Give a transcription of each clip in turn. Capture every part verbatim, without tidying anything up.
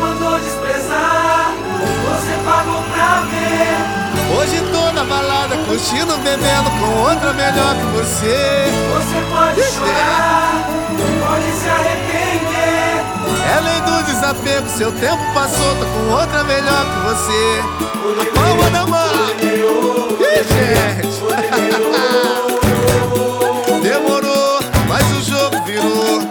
mandou desprezar, você pagou pra ver. Hoje tô na balada, curtindo, bebendo com outra melhor que você. Você pode chorar, pode se arrepender. É lei do desapego, seu tempo passou, tô com outra melhor que você. A palma da mão. Ih, gente. Demorou, mas o jogo virou.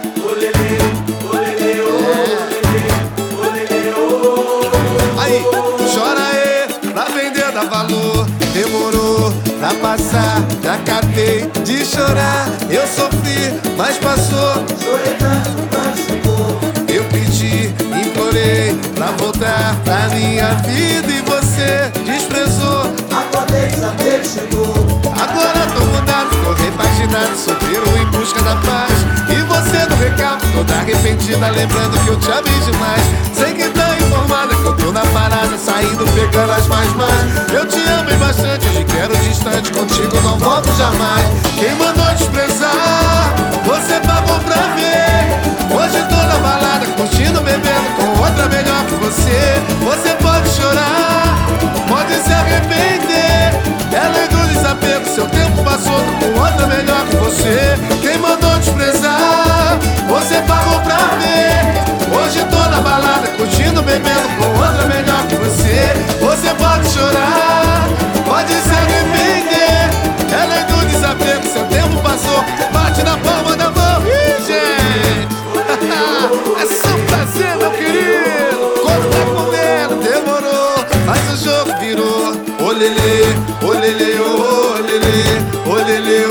Aí, chora aí, pra vender dá valor. Demorou pra passar, já acabei de chorar. Eu sofri, mas passou. Chorei tanto, mas ficou. Eu pedi, implorei pra voltar pra minha vida e você desprezou. Acordei, desapego chegou. Agora tô mudado, tô repaginado, solteiro em busca da paz. E você no recalque, toda arrependida, lembrando que eu te amei demais. Sei que tá informada que eu tô na parada, saindo, pegando as mais mais. Eu te amei bastante, hoje quero distante, contigo não volto jamais. Quem mandou desprezar, você pagou pra ver. Hoje tô na balada, curtindo, bebendo com outra melhor que você. Você pode chorar, pode se arrepender. É lei do desapego, seu tempo passou, tô com outra melhor que você. Quem mandou desprezar, você pagou pra ver. Hoje tô na balada, curtindo, bebendo com outra melhor que você. Você pode chorar, pode se arrepender. É lei do desapego, seu tempo passou, bate na palma da mão. Ih, gente, é só um prazer, meu querido. Quando tá comendo, demorou, mas o jogo virou. Olelê, olelê, olelê, olelê,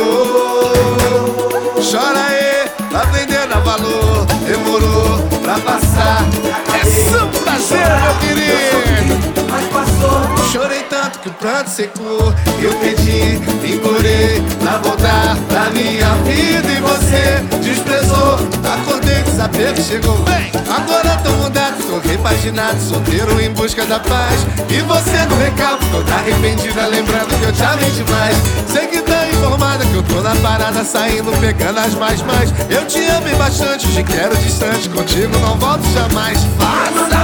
oh. Chora aí, pra aprender a valor. Demorou pra passar. É só um prazer, meu querido. Mas passou. Chorei tanto que o pranto secou. Eu pedi, implorei pra voltar pra minha vida e você desprezou. Acordei, desapego chegou. Bem, agora tô mudado, tô repaginado, solteiro em busca da paz. E você no recalque, toda arrependida, lembrando que eu te amei demais. Sei que tá informada que eu tô na parada, saindo, pegando as mais mais. Eu te amei bastante, hoje quero distante, contigo não volto jamais. Faça!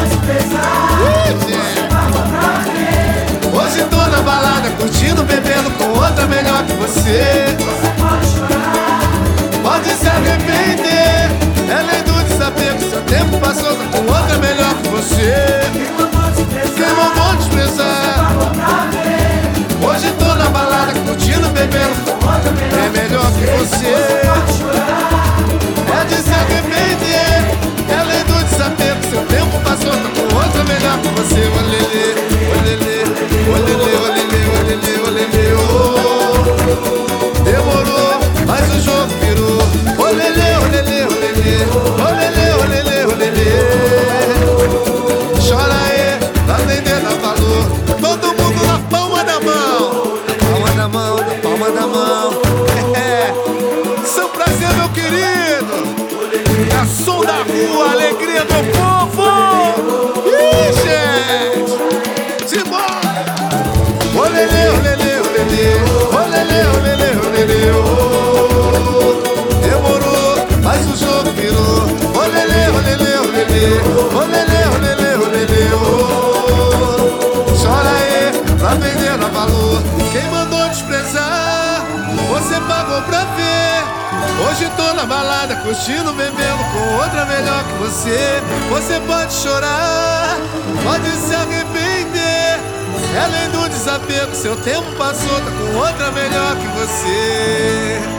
Hoje tô na balada, curtindo, bebendo com outra melhor que você. Você pode chorar, Pode se arrepender. É lei do desapego, seu tempo passou, tô com outra melhor que você. quem mandou desprezar, Quem mandou desprezar? pagou pra ver. Hoje tô na balada, curtindo, bebendo com Outra melhor é melhor que você. pode chorar. É de se arrepender. É lei do desapego, seu tempo passou, tô com outra melhor que você. Olelê, olelê, olelê, olelê, olelê, olelê, oh. Demorou, mas o jogo virou. Olelê, olelê, olelê, olelê, olelê, olelê. Chora aí, pra aprender a valor. Todo mundo na palma da mão. Na palma da mão, na palma da mão. É, seu prazer, meu querido. É som da rua, alegria do povo. Ih, gente, simbora. Olelê, olelê, olelê, olelê, olelê, olelê, oh. Demorou, mas o jogo virou. Olelê, olelê, olelê, olelê, olelê, olelê, oh. Chora aí, pra vender a valor. Quem mandou desprezar, você pagou pra ver. Hoje tô na balada, curtindo, bebendo com outra melhor que você. Você pode chorar, pode se arrepender. É lei do desapego, seu tempo passou, tá com outra melhor que você.